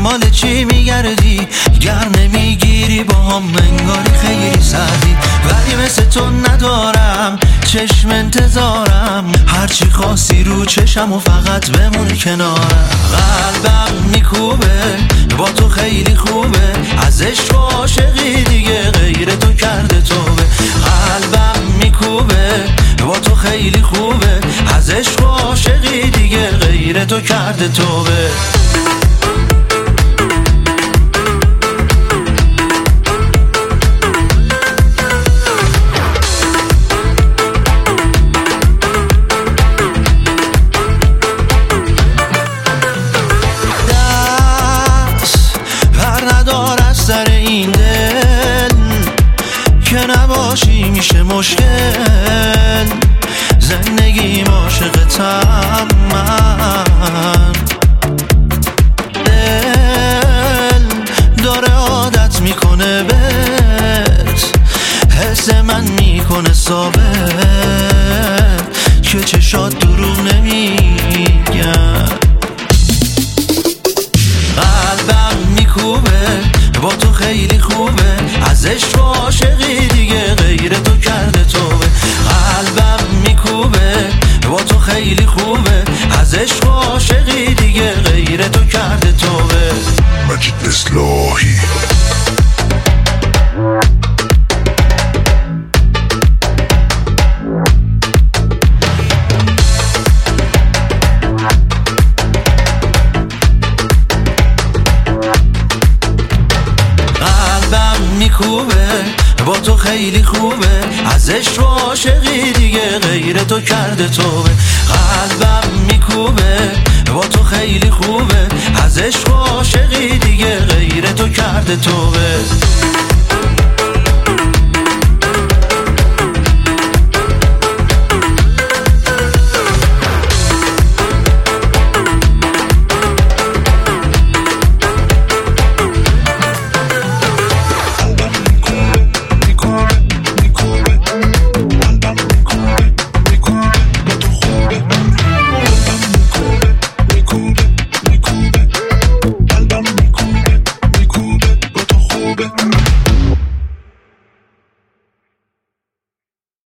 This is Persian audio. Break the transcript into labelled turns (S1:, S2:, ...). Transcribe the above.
S1: دنبال چی میگردی؟ گر نمیگیری با هم انگاری خیلی سردی. ولی مثل تو ندارم چشم انتظارم، هرچی خواستی رو چشم و فقط بمونی کنارم. قلبم میکوبه با تو خیلی خوبه، از عشق و عاشقی دیگه غیر تو کرده توبه. قلبم میکوبه با تو خیلی خوبه، از عشق و عاشقی دیگه غیر تو کرده توبه. این دل که نباشی میشه مشکل، زندگیم عاشقتم من. دل داره عادت میکنه بهت، حس من میکنه ثابت که چشات دروغ نمیگن. قلبم میکوبه با تو خیلی خوبه، از عشق و عاشقی دیگه غیر تو کرده توبه. قلبم میکوبه با تو خیلی خوبه، از عشق و عاشقی دیگه غیر تو کرده توبه.
S2: مجید اصلاحی.
S1: میکوبه با تو خیلی خوبه، از عشق و عاشقی دیگه غیر تو کرده توبه. قلبم میکوبه با تو خیلی خوبه، از عشق و عاشقی دیگه غیر تو کرده توبه.